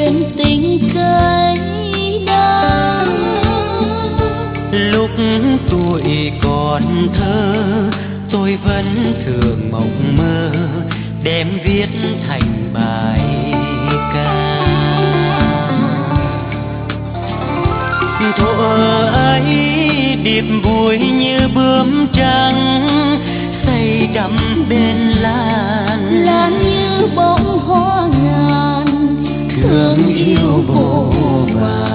chuyện tình cây đắng. Lúc tuổi còn thơ tôi vẫn thường mộng mơ đem viết thành bài ca. Thuở ấy điệp vui như bướm trắng say đắm bên lan, lan như bông hoa ngàn thương yêu vô vàn.